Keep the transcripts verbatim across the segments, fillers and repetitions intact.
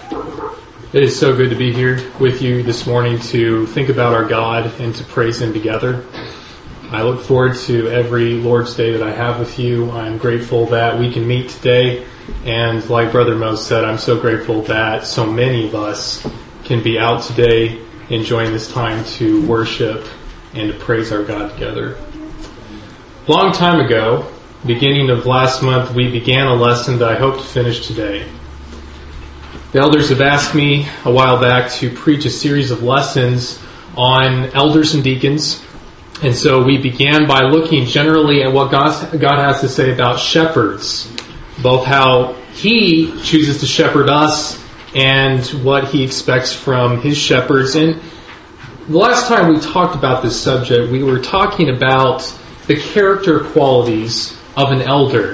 It is so good to be here with you this morning to think about our God and to praise Him together. I look forward to every Lord's Day that I have with you. I'm grateful that we can meet today. And like Brother Mo said, I'm so grateful that so many of us can be out today enjoying this time to worship and to praise our God together. A long time ago, beginning of last month, we began a lesson that I hope to finish today. The elders have asked me a while back to preach a series of lessons on elders and deacons. And so we began by looking generally at what God, God has to say about shepherds, both how He chooses to shepherd us and what He expects from His shepherds. And the last time we talked about this subject, we were talking about the character qualities of an elder.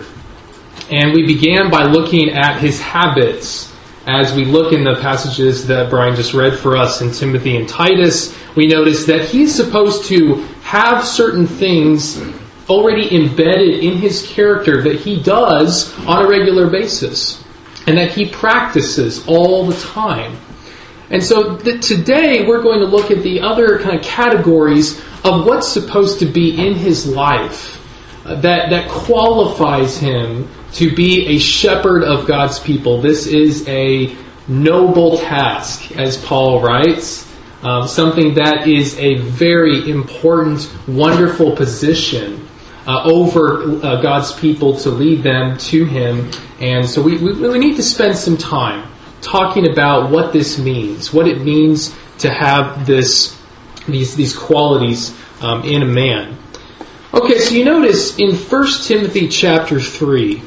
And we began by looking at his habits. As we look in the passages that Brian just read for us in Timothy and Titus, we notice that he's supposed to have certain things already embedded in his character that he does on a regular basis and that he practices all the time. And so th- today we're going to look at the other kind of categories of what's supposed to be in his life uh, that, that qualifies him to be a shepherd of God's people. This is a noble task, as Paul writes. Um, something that is a very important, wonderful position uh, over uh, God's people to lead them to Him. And so we, we, we need to spend some time talking about what this means, what it means to have this these these qualities um, in a man. Okay, so you notice in First Timothy chapter three,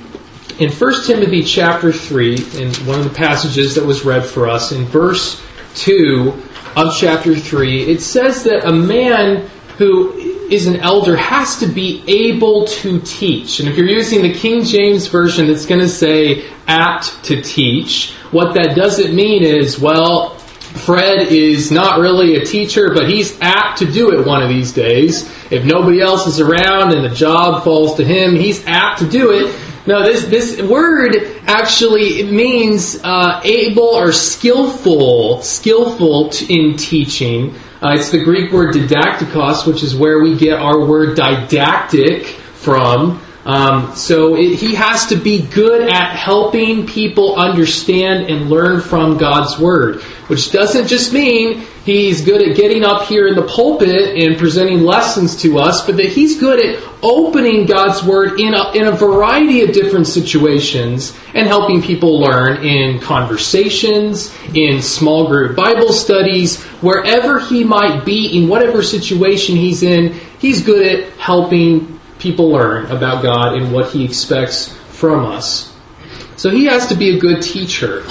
in First Timothy chapter three, in one of the passages that was read for us, in verse two of chapter three, it says that a man who is an elder has to be able to teach. And if you're using the King James Version, it's going to say apt to teach. What that doesn't mean is, well, Fred is not really a teacher, but he's apt to do it one of these days. If nobody else is around and the job falls to him, he's apt to do it. No, this this word actually it means uh, able or skillful, skillful t- in teaching. Uh, it's the Greek word didaktikos, which is where we get our word didactic from. Um, so it, he has to be good at helping people understand and learn from God's Word, which doesn't just mean he's good at getting up here in the pulpit and presenting lessons to us, but that he's good at opening God's Word in a, in a variety of different situations and helping people learn in conversations, in small group Bible studies, wherever he might be, in whatever situation he's in, he's good at helping people learn about God and what He expects from us. So he has to be a good teacher.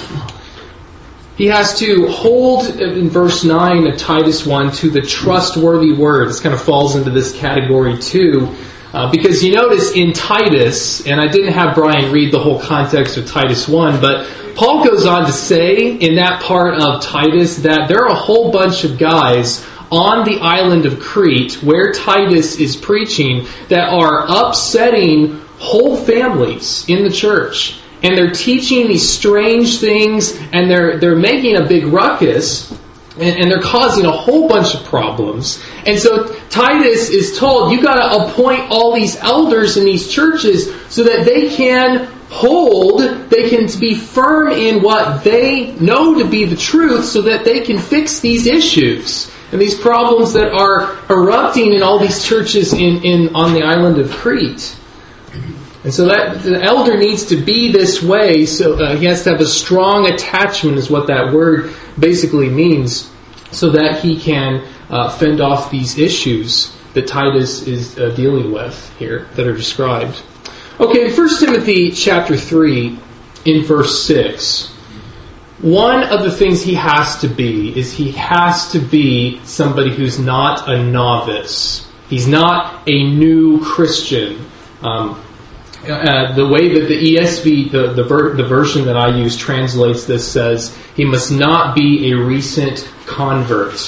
He has to hold, in verse nine of Titus one, to the trustworthy word. This kind of falls into this category too. Uh, because you notice in Titus, and I didn't have Brian read the whole context of Titus one, but Paul goes on to say in that part of Titus that there are a whole bunch of guys on the island of Crete, where Titus is preaching, that are upsetting whole families in the church. And they're teaching these strange things, and they're they're making a big ruckus, and, and they're causing a whole bunch of problems. And so Titus is told, you got to appoint all these elders in these churches so that they can hold, they can be firm in what they know to be the truth, so that they can fix these issues and these problems that are erupting in all these churches in, in on the island of Crete. And so that the elder needs to be this way, so uh, he has to have a strong attachment, is what that word basically means, so that he can uh, fend off these issues that Titus is uh, dealing with here, that are described. Okay, in First Timothy chapter three, in verse six, one of the things he has to be is he has to be somebody who's not a novice. He's not a new Christian. Um, uh, the way that the E S V, the, the, the version that I use, translates this says he must not be a recent convert.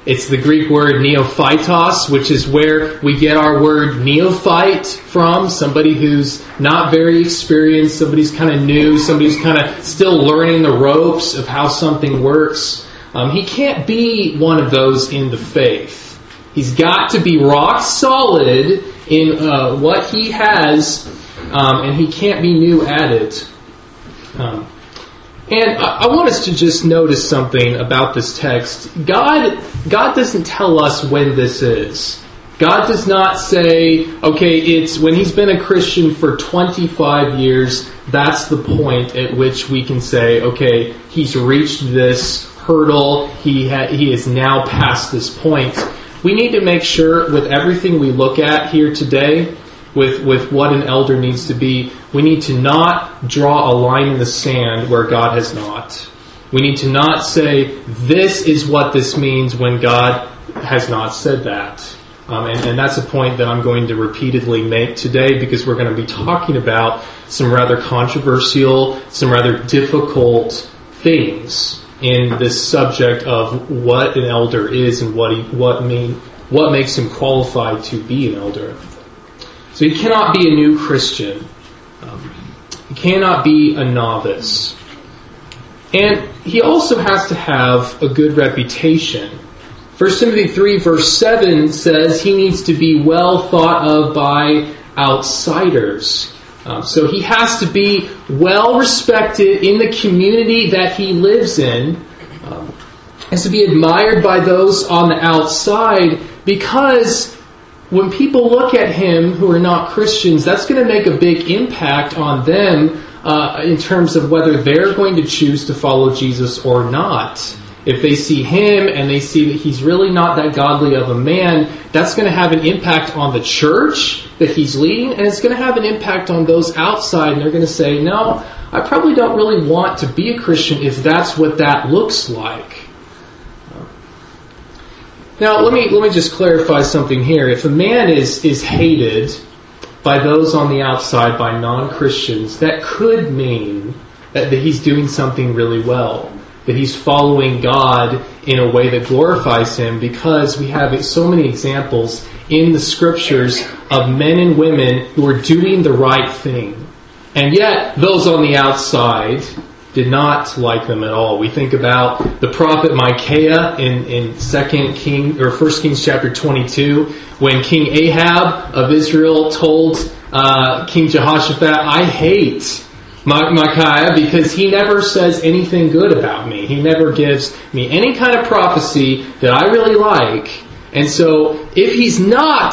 It's the Greek word neophytos, which is where we get our word neophyte from. Somebody who's not very experienced, somebody who's kind of new, somebody who's kind of still learning the ropes of how something works. Um, he can't be one of those in the faith. He's got to be rock solid in uh, what he has, um, and he can't be new at it. Um, And I want us to just notice something about this text. God, God doesn't tell us when this is. God does not say, okay, it's when he's been a Christian for twenty-five years, that's the point at which we can say, okay, he's reached this hurdle, he ha- he is now past this point. We need to make sure with everything we look at here today, with, with what an elder needs to be, we need to not draw a line in the sand where God has not. We need to not say, this is what this means when God has not said that. Um, and, and that's a point that I'm going to repeatedly make today, because we're going to be talking about some rather controversial, some rather difficult things in this subject of what an elder is and what he, what mean what makes him qualified to be an elder. So he cannot be a new Christian. Um, he cannot be a novice. And he also has to have a good reputation. First Timothy three verse seven says he needs to be well thought of by outsiders. Um, so he has to be well respected in the community that he lives in. Um, has to be admired by those on the outside, because when people look at him who are not Christians, that's going to make a big impact on them uh, in terms of whether they're going to choose to follow Jesus or not. If they see him and they see that he's really not that godly of a man, that's going to have an impact on the church that he's leading, and it's going to have an impact on those outside, and they're going to say, no, I probably don't really want to be a Christian if that's what that looks like. Now, let me let me just clarify something here. If a man is, is hated by those on the outside, by non-Christians, that could mean that, that he's doing something really well, that he's following God in a way that glorifies him, because we have so many examples in the Scriptures of men and women who are doing the right thing. And yet, those on the outside did not like them at all. We think about the prophet Micaiah in, in Second King or First Kings chapter twenty-two, when King Ahab of Israel told uh, King Jehoshaphat, I hate Micaiah because he never says anything good about me. He never gives me any kind of prophecy that I really like. And so if he's not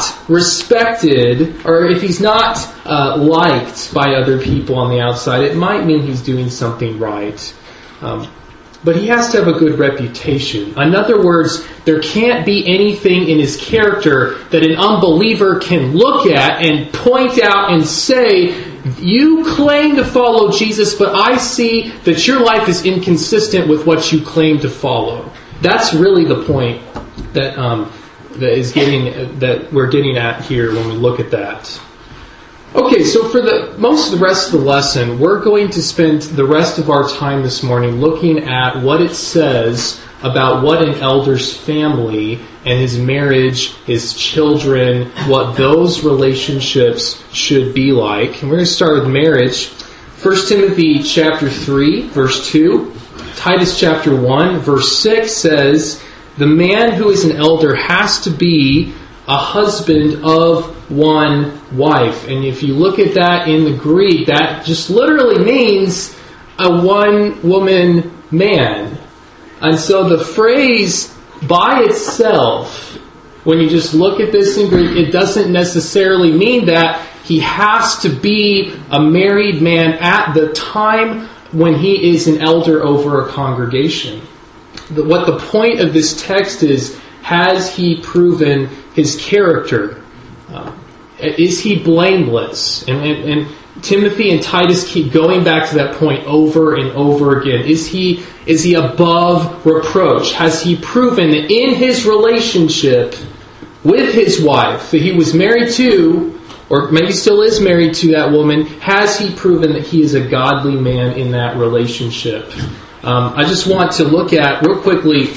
respected, or if he's not uh, liked by other people on the outside, it might mean he's doing something right. Um, but he has to have a good reputation. In other words, there can't be anything in his character that an unbeliever can look at and point out and say, you claim to follow Jesus, but I see that your life is inconsistent with what you claim to follow. That's really the point that um, that is getting that we're getting at here when we look at that. Okay, so for the most of the rest of the lesson, we're going to spend the rest of our time this morning looking at what it says about what an elder's family and his marriage, his children, what those relationships should be like. And we're going to start with marriage. First Timothy chapter three, verse two. Titus chapter one, verse six says, the man who is an elder has to be a husband of one wife. And if you look at that in the Greek, that just literally means a one-woman man. And so the phrase by itself, when you just look at this in Greek, it doesn't necessarily mean that he has to be a married man at the time when he is an elder over a congregation. What the point of this text is, has he proven his character? Uh, is he blameless? And, and, and Timothy and Titus keep going back to that point over and over again. Is he is he above reproach? Has he proven that in his relationship with his wife that he was married to, or maybe still is married to that woman, has he proven that he is a godly man in that relationship? Um, I just want to look at, real quickly,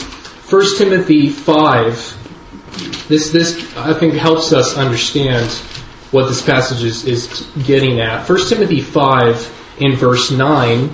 First Timothy five, this, this I think helps us understand what this passage is, is getting at. First Timothy five in verse nine,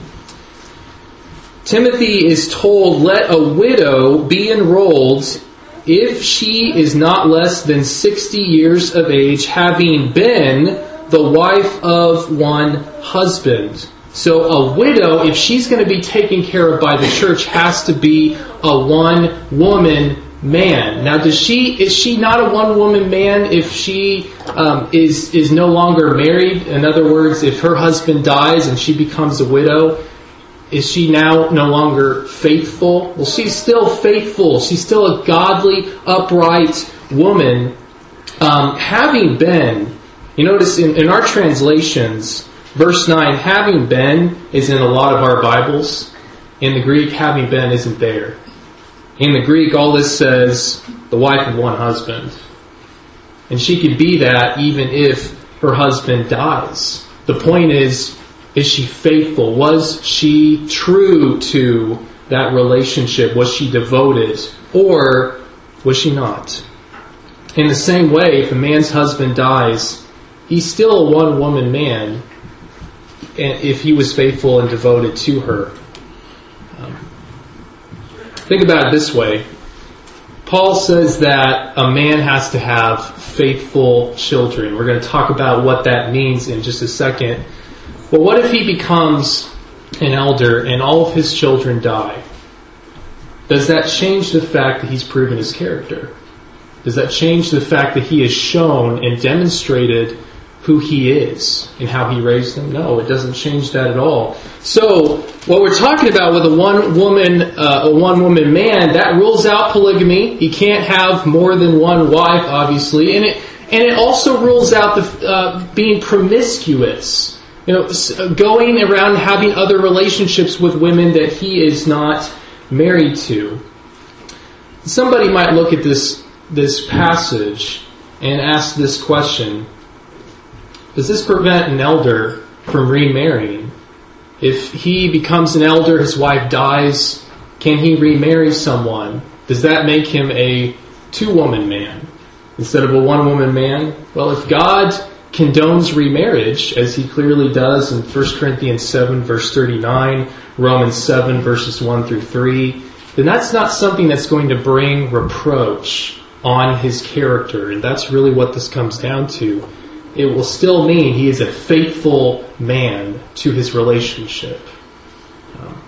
Timothy is told, let a widow be enrolled if she is not less than sixty years of age, having been the wife of one husband. So a widow, if she's going to be taken care of by the church, has to be a one-woman man. Now, does she is she not a one-woman man if she um, is is no longer married? In other words, if her husband dies and she becomes a widow, is she now no longer faithful? Well, she's still faithful. She's still a godly, upright woman. Um, having been, you notice in, in our translations, verse nine, having been is in a lot of our Bibles. In the Greek, having been isn't there. In the Greek, all this says, the wife of one husband. And she could be that even if her husband dies. The point is, is she faithful? Was she true to that relationship? Was she devoted? Or was she not? In the same way, if a man's husband dies, he's still a one-woman man if he was faithful and devoted to her. Um, think about it this way. Paul says that a man has to have faithful children. We're going to talk about what that means in just a second. But what if he becomes an elder and all of his children die? Does that change the fact that he's proven his character? Does that change the fact that he has shown and demonstrated who he is and how he raised them? No, it doesn't change that at all. So, what we're talking about with a one-woman uh, a one-woman man, that rules out polygamy. He can't have more than one wife, obviously, and it and it also rules out the uh, being promiscuous. You know, going around having other relationships with women that he is not married to. Somebody might look at this this passage and ask this question: does this prevent an elder from remarrying? If he becomes an elder, his wife dies, can he remarry someone? Does that make him a two-woman man instead of a one-woman man? Well, if God condones remarriage, as he clearly does in First Corinthians seven, verse thirty-nine, Romans seven, verses one through three, then that's not something that's going to bring reproach on his character. And that's really what this comes down to. It will still mean he is a faithful man to his relationship. Um,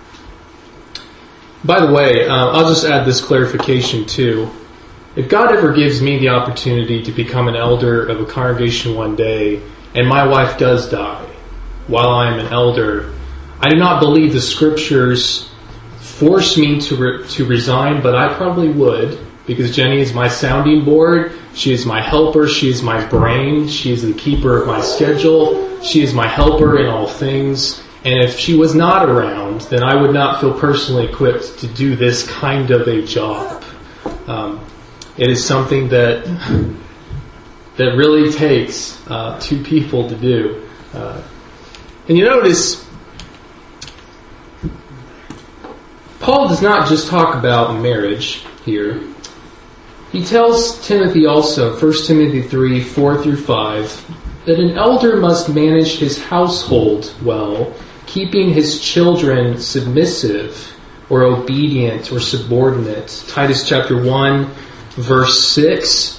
by the way, uh, I'll just add this clarification too. If God ever gives me the opportunity to become an elder of a congregation one day, and my wife does die while I am an elder, I do not believe the Scriptures force me to re- to resign, but I probably would, because Jenny is my sounding board, she is my helper, she is my brain, she is the keeper of my schedule, she is my helper in all things, and if she was not around, then I would not feel personally equipped to do this kind of a job. Um, It is something that that really takes uh, two people to do. Uh, and you notice, Paul does not just talk about marriage here. He tells Timothy also, First Timothy three, four through five, that an elder must manage his household well, keeping his children submissive or obedient or subordinate. Titus chapter one, verse six.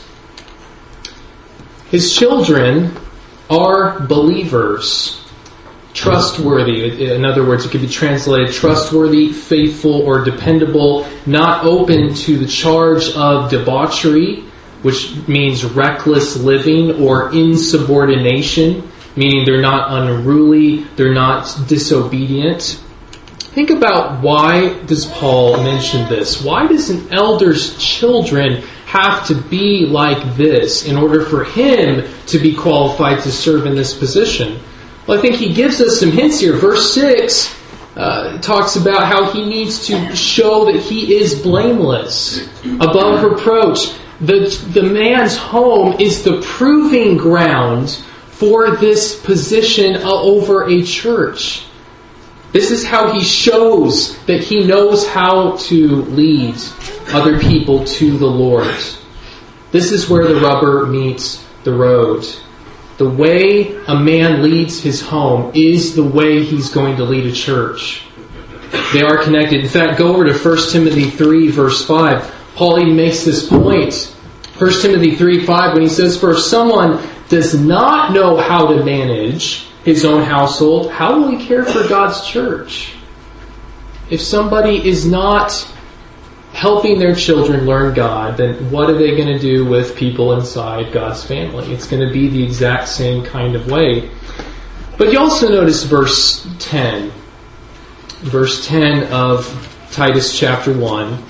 His children are believers, trustworthy. In other words, it could be translated trustworthy, faithful, or dependable, not open to the charge of debauchery, which means reckless living, or insubordination, meaning they're not unruly, they're not disobedient. Think about, why does Paul mention this? Why does an elder's children have to be like this in order for him to be qualified to serve in this position? Well, I think he gives us some hints here. Verse six uh, talks about how he needs to show that he is blameless, above reproach. The, the man's home is the proving ground for this position over a church. This is how he shows that he knows how to lead other people to the Lord. This is where the rubber meets the road. The way a man leads his home is the way he's going to lead a church. They are connected. In fact, go over to First Timothy three, verse five. Paul even makes this point. First Timothy three, five, when he says, "For if someone does not know how to manage his own household, how will he care for God's church?" If somebody is not helping their children learn God, then what are they going to do with people inside God's family? It's going to be the exact same kind of way. But you also notice verse ten. Verse ten of Titus chapter one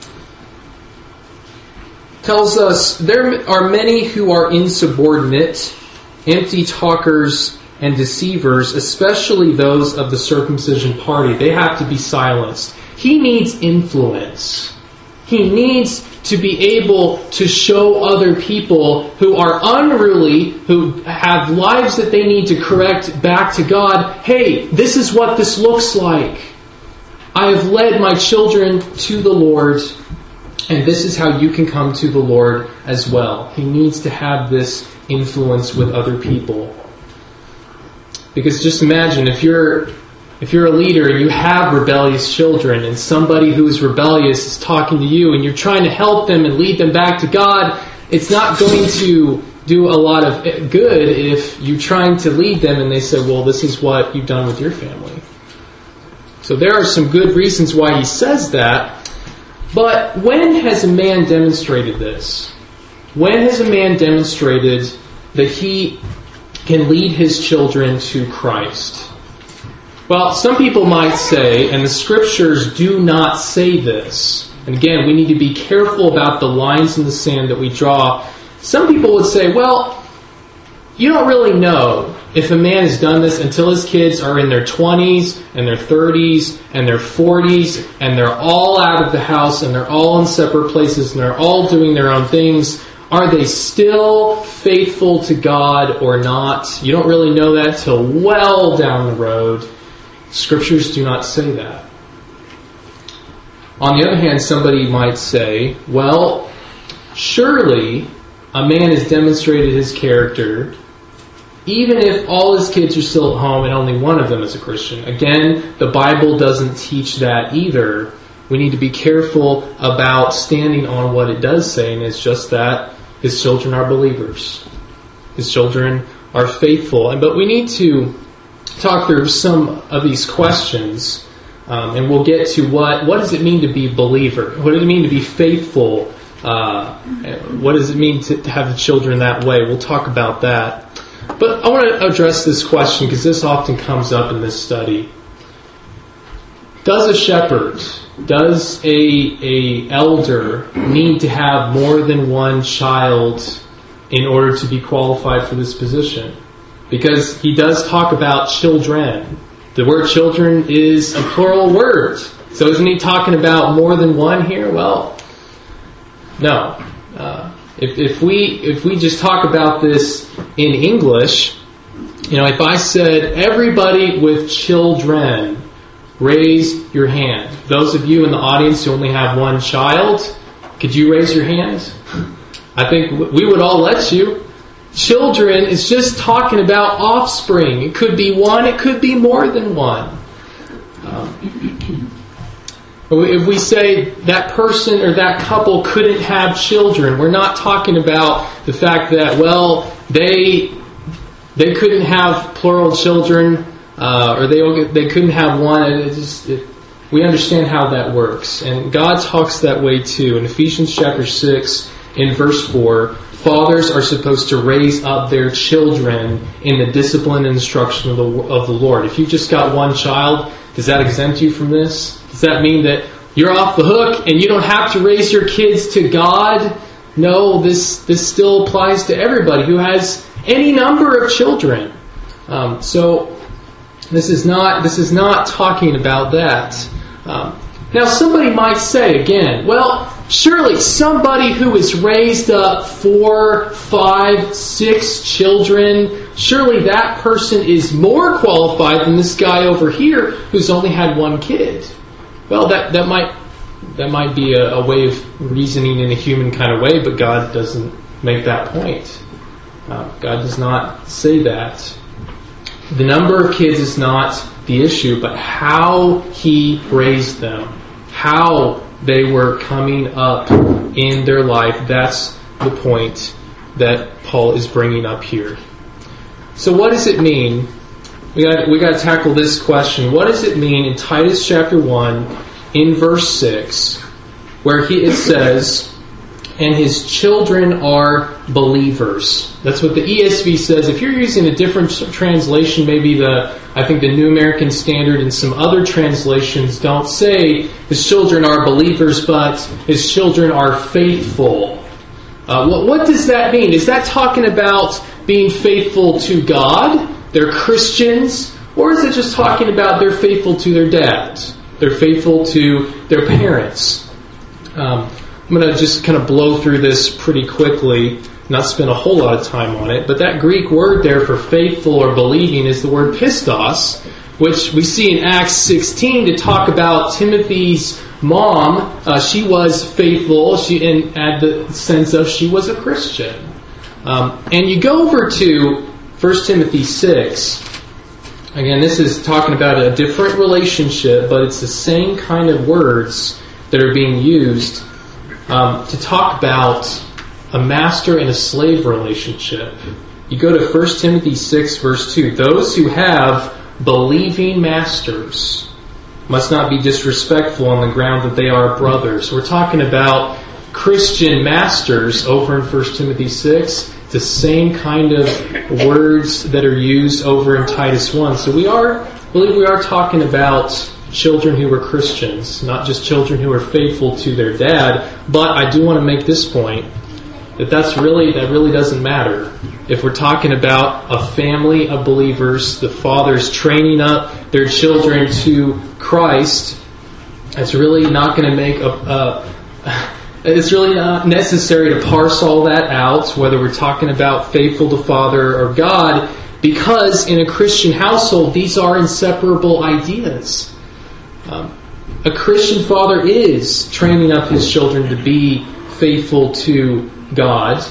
tells us, "There are many who are insubordinate, empty talkers, and deceivers, especially those of the circumcision party." They have to be silenced. He needs influence. He needs to be able to show other people who are unruly, who have lives that they need to correct back to God, hey, this is what this looks like. I have led my children to the Lord, and this is how you can come to the Lord as well. He needs to have this influence with other people. Because just imagine, if you're if you're a leader and you have rebellious children, and somebody who is rebellious is talking to you and you're trying to help them and lead them back to God, it's not going to do a lot of good if you're trying to lead them and they say, well, this is what you've done with your family. So there are some good reasons why he says that. But when has a man demonstrated this? When has a man demonstrated that he can lead his children to Christ? Well, some people might say, and the Scriptures do not say this, and again, we need to be careful about the lines in the sand that we draw. Some people would say, well, you don't really know if a man has done this until his kids are in their twenties and their thirties and their forties and they're all out of the house and they're all in separate places and they're all doing their own things. Are they still faithful to God or not? You don't really know that till well down the road. Scriptures do not say that. On the other hand, somebody might say, well, surely a man has demonstrated his character even if all his kids are still at home and only one of them is a Christian. Again, the Bible doesn't teach that either. We need to be careful about standing on what it does say, and it's just that his children are believers. His children are faithful. But we need to talk through some of these questions, um, and we'll get to what what does it mean to be a believer? What does it mean to be faithful? Uh, what does it mean to, to have the children that way? We'll talk about that. But I want to address this question because this often comes up in this study. Does a shepherd, does a, a elder need to have more than one child in order to be qualified for this position? Because he does talk about children. The word children is a plural word. So isn't he talking about more than one here? Well, no. Uh, if, if we if we just talk about this in English, you know, if I said, everybody with children, raise your hand. Those of you in the audience who only have one child, could you raise your hand? I think we would all let you. Children is just talking about offspring. It could be one, it could be more than one. Um, if we say that person or that couple couldn't have children, we're not talking about the fact that, well, they they couldn't have plural children, uh, or they they couldn't have one. It just, it, we understand how that works. And God talks that way too. In Ephesians chapter six, in verse four, fathers are supposed to raise up their children in the discipline and instruction of the, of the Lord. If you've just got one child, does that exempt you from this? Does that mean that you're off the hook and you don't have to raise your kids to God? No, this this still applies to everybody who has any number of children. Um, so this is not this is not talking about that. Um, now, somebody might say again, well, Surely somebody who has raised up four, five, six children, surely that person is more qualified than this guy over here who's only had one kid. Well, that, that might that might be a, a way of reasoning in a human kind of way, but God doesn't make that point. Uh, God does not say that. The number of kids is not the issue, but how He raised them, how they were coming up in their life. That's the point that Paul is bringing up here. So what does it mean? We got we got to tackle this question. What does it mean in Titus chapter one, in verse six, where he it says, "And his children are believers." That's what the E S V says. If you're using a different translation, maybe the I think the New American Standard and some other translations don't say his children are believers, but his children are faithful. Uh, what, what does that mean? Is that talking about being faithful to God? They're Christians? Or is it just talking about they're faithful to their dad? They're faithful to their parents? Um, I'm going to just kind of blow through this pretty quickly, not spend a whole lot of time on it, but that Greek word there for faithful or believing is the word pistos, which we see in Acts sixteen to talk about Timothy's mom. Uh, she was faithful, she in at the sense of she was a Christian. Um, and you go over to First Timothy six. Again, this is talking about a different relationship, but it's the same kind of words that are being used um, to talk about a master and a slave relationship. You go to First Timothy six, verse two. Those who have believing masters must not be disrespectful on the ground that they are brothers. We're talking about Christian masters over in First Timothy six. The same kind of words that are used over in Titus one. So we are, I believe we are talking about children who were Christians, not just children who are faithful to their dad. But I do want to make this point, that that's really that really doesn't matter. If we're talking about a family of believers, the fathers training up their children to Christ, it's really not going to make a, a it's really not necessary to parse all that out, whether we're talking about faithful to Father or God, because in a Christian household, these are inseparable ideas. Um, a Christian father is training up his children to be faithful to God.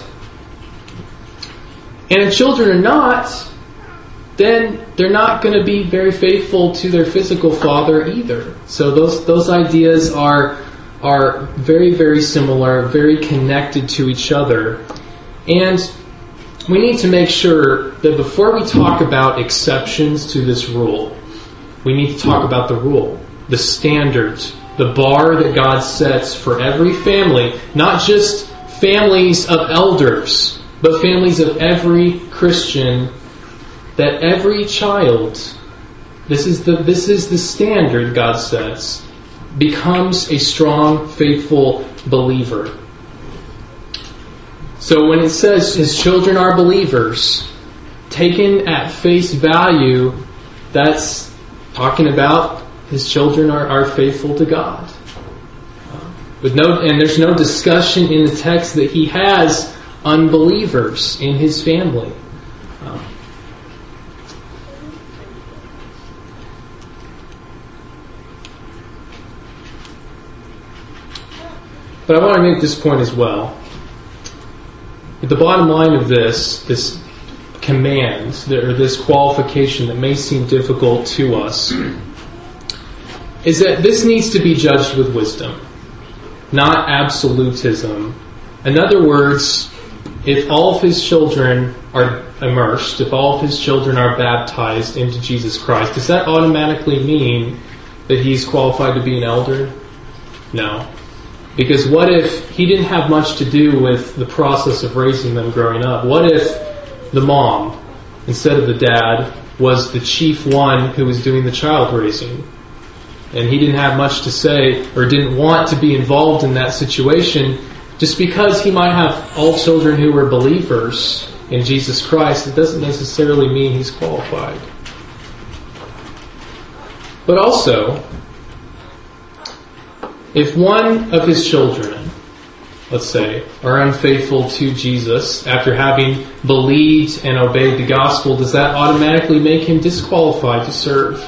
And if children are not, then they're not going to be very faithful to their physical father either. So those those ideas are are very, very similar, very connected to each other. And we need to make sure that before we talk about exceptions to this rule, we need to talk about the rule, the standard, the bar that God sets for every family, not just families of elders, but families of every Christian, that every child, this is the this is the standard God sets, becomes a strong, faithful believer. So when it says his children are believers, taken at face value, that's talking about his children are, are faithful to God. With no, and there's no discussion in the text that he has unbelievers in his family. Um, but I want to make this point as well. The bottom line of this, this command, or this qualification that may seem difficult to us, is that this needs to be judged with wisdom, not absolutism. In other words, if all of his children are immersed, if all of his children are baptized into Jesus Christ, does that automatically mean that he's qualified to be an elder? No. Because what if he didn't have much to do with the process of raising them growing up? What if the mom, instead of the dad, was the chief one who was doing the child raising? And he didn't have much to say or didn't want to be involved in that situation. Just because he might have all children who were believers in Jesus Christ, it doesn't necessarily mean he's qualified. But also, if one of his children let's say, are unfaithful to Jesus after having believed and obeyed the gospel, does that automatically make him disqualified to serve?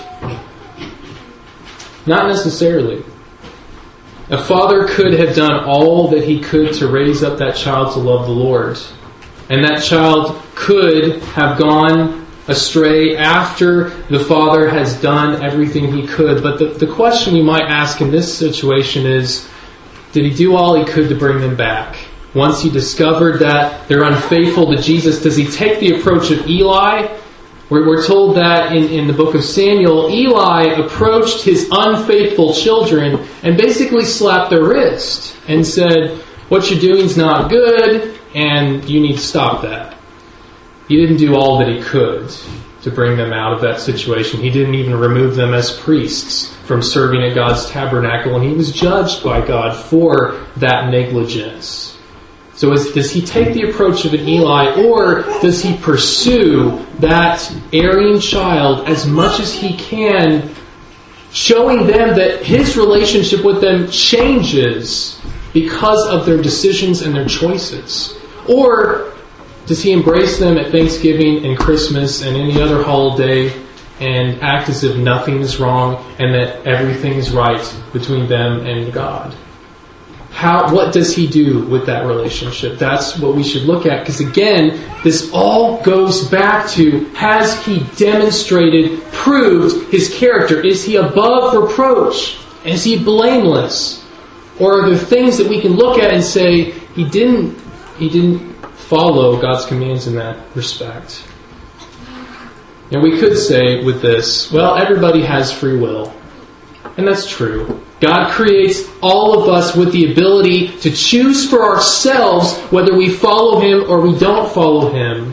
Not necessarily. A father could have done all that he could to raise up that child to love the Lord. And that child could have gone astray after the father has done everything he could. But the, the question we might ask in this situation is, did he do all he could to bring them back? Once he discovered that they're unfaithful to Jesus, does he take the approach of Eli? We're, we're told that in, in the book of Samuel, Eli approached his unfaithful children and basically slapped their wrist and said, what you're doing is not good and you need to stop that. He didn't do all that he could to bring them out of that situation. He didn't even remove them as priests from serving at God's tabernacle, and he was judged by God for that negligence. So is, does he take the approach of an Eli, or does he pursue that erring child as much as he can, showing them that his relationship with them changes because of their decisions and their choices? Or does he embrace them at Thanksgiving and Christmas and any other holiday and act as if nothing is wrong and that everything is right between them and God? How? What does he do with that relationship? That's what we should look at, because again, this all goes back to, has he demonstrated, proved his character? Is he above reproach? Is he blameless? Or are there things that we can look at and say, he didn't, he didn't follow God's commands in that respect? And we could say with this, well, everybody has free will. And that's true. God creates all of us with the ability to choose for ourselves whether we follow him or we don't follow him.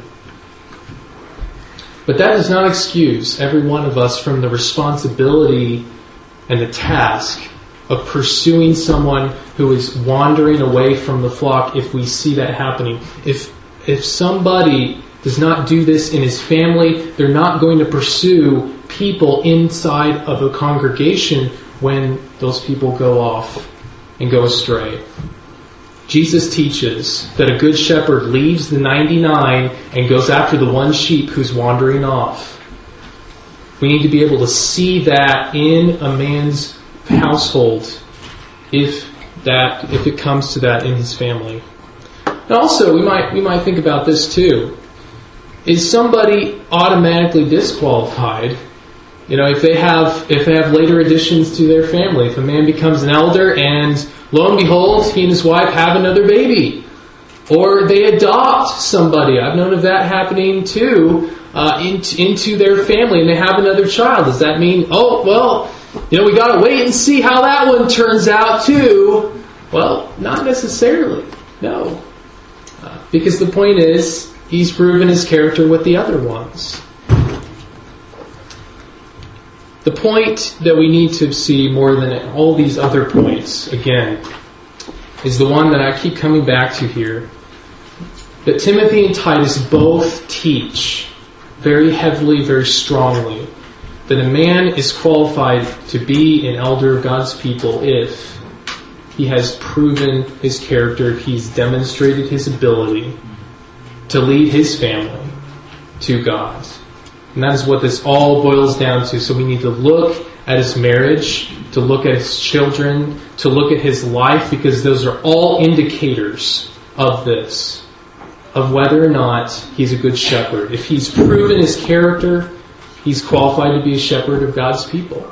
But that does not excuse every one of us from the responsibility and the task of pursuing someone who is wandering away from the flock if we see that happening. If if somebody does not do this in his family, they're not going to pursue people inside of a congregation when those people go off and go astray. Jesus teaches that a good shepherd leaves the ninety-nine and goes after the one sheep who's wandering off. We need to be able to see that in a man's household if that if it comes to that in his family. And also, we might we might think about this too. Is somebody automatically disqualified? You know, if they have if they have later additions to their family, if a man becomes an elder and lo and behold, he and his wife have another baby, or they adopt somebody. I've known of that happening too, uh, into, into their family, and they have another child. Does that mean, oh well, you know, we got to wait and see how that one turns out too? Well, not necessarily. No, uh, because the point is, he's proven his character with the other ones. The point that we need to see more than all these other points, again, is the one that I keep coming back to here. That Timothy and Titus both teach very heavily, very strongly, that a man is qualified to be an elder of God's people if he has proven his character, if he's demonstrated his ability to lead his family to God. And that is what this all boils down to. So we need to look at his marriage, to look at his children, to look at his life, because those are all indicators of this, of whether or not he's a good shepherd. If he's proven his character, he's qualified to be a shepherd of God's people.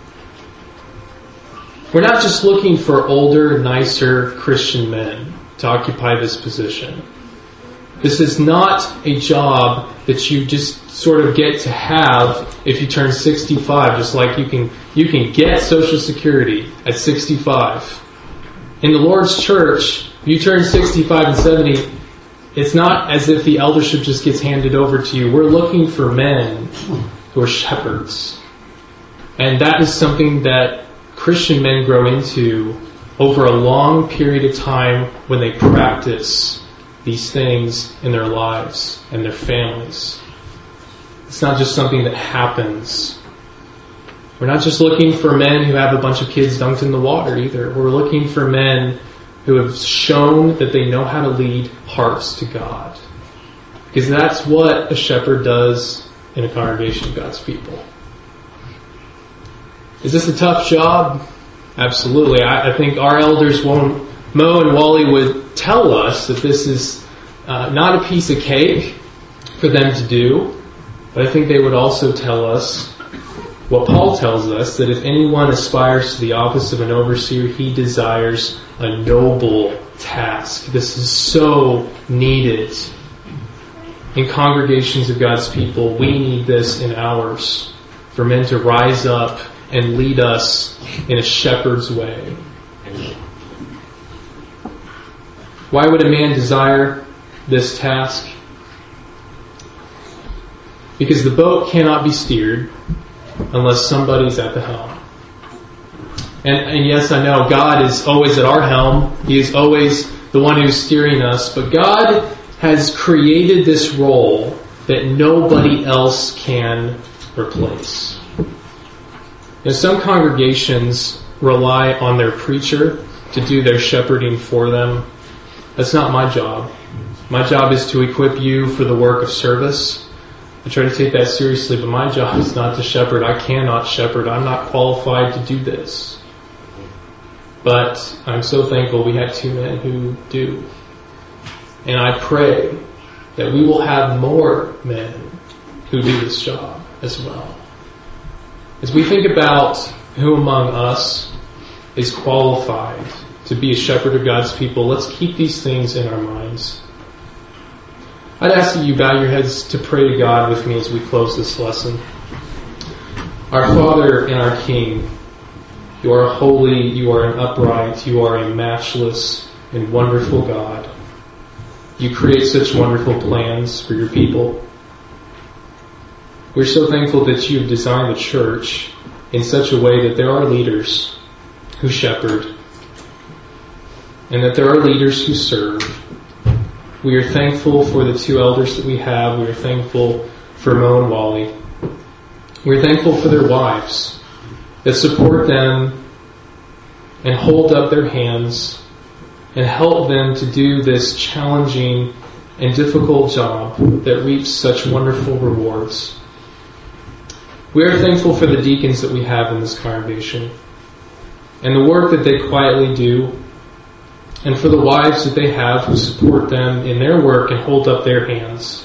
We're not just looking for older, nicer Christian men to occupy this position. This is not a job that you just sort of get to have if you turn sixty-five, just like you can you can get Social Security at sixty-five. In the Lord's church, if you turn sixty-five and seventy, it's not as if the eldership just gets handed over to you. We're looking for men who are shepherds. And that is something that Christian men grow into over a long period of time when they practice these things in their lives and their families. It's not just something that happens. We're not just looking for men who have a bunch of kids dunked in the water either. We're looking for men who have shown that they know how to lead hearts to God. Because that's what a shepherd does in a congregation of God's people. Is this a tough job? Absolutely. I, I think our elders, Mo and Wally, would tell us that this is uh, not a piece of cake for them to do. But I think they would also tell us what Paul tells us, that if anyone aspires to the office of an overseer, he desires a noble task. This is so needed in congregations of God's people. We need this in ours, for men to rise up and lead us in a shepherd's way. Why would a man desire this task? Because the boat cannot be steered unless somebody's at the helm. And, and yes, I know God is always at our helm. He is always the one who's steering us. But God has created this role that nobody else can replace. Now, some congregations rely on their preacher to do their shepherding for them. That's not my job. My job is to equip you for the work of service. I try to take that seriously, but my job is not to shepherd. I cannot shepherd. I'm not qualified to do this. But I'm so thankful we have two men who do. And I pray that we will have more men who do this job as well. As we think about who among us is qualified to be a shepherd of God's people, let's keep these things in our minds. I'd ask that you bow your heads to pray to God with me as we close this lesson. Our Father and our King, you are holy, you are an upright, you are a matchless and wonderful God. You create such wonderful plans for your people. We're so thankful that you have designed the church in such a way that there are leaders who shepherd and that there are leaders who serve. We are thankful for the two elders that we have. We are thankful for Mo and Wally. We are thankful for their wives that support them and hold up their hands and help them to do this challenging and difficult job that reaps such wonderful rewards. We are thankful for the deacons that we have in this congregation and the work that they quietly do, and for the wives that they have who support them in their work and hold up their hands.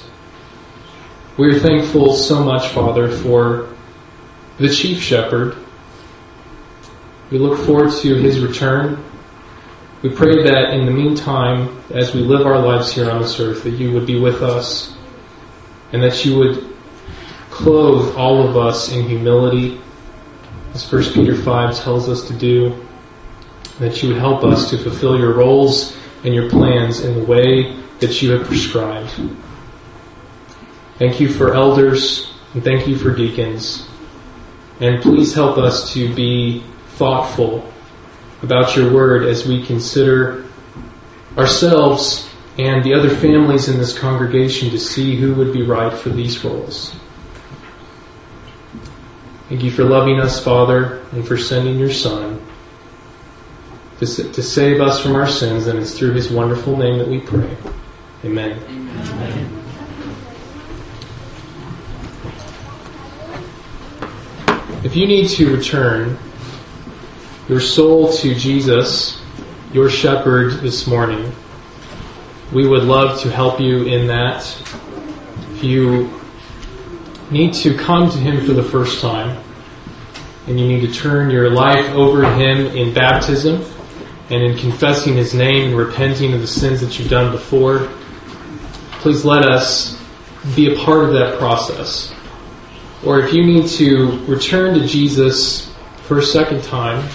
We are thankful so much, Father, for the chief shepherd. We look forward to his return. We pray that in the meantime, as we live our lives here on this earth, that you would be with us and that you would clothe all of us in humility, as First Peter five tells us to do. That you would help us to fulfill your roles and your plans in the way that you have prescribed. Thank you for elders, and thank you for deacons. And please help us to be thoughtful about your word as we consider ourselves and the other families in this congregation to see who would be right for these roles. Thank you for loving us, Father, and for sending your Son to save us from our sins, and it's through his wonderful name that we pray. Amen. Amen. If you need to return your soul to Jesus, your shepherd, this morning, we would love to help you in that. If you need to come to him for the first time, and you need to turn your life over to him in baptism, and in confessing his name and repenting of the sins that you've done before, please let us be a part of that process. Or if you need to return to Jesus for a second time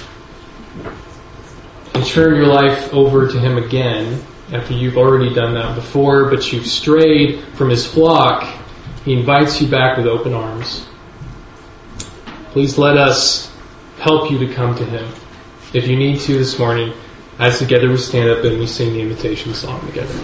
and turn your life over to him again after you've already done that before, but you've strayed from his flock, he invites you back with open arms. Please let us help you to come to him. If you need to this morning, as together we stand up and we sing the invitation song together.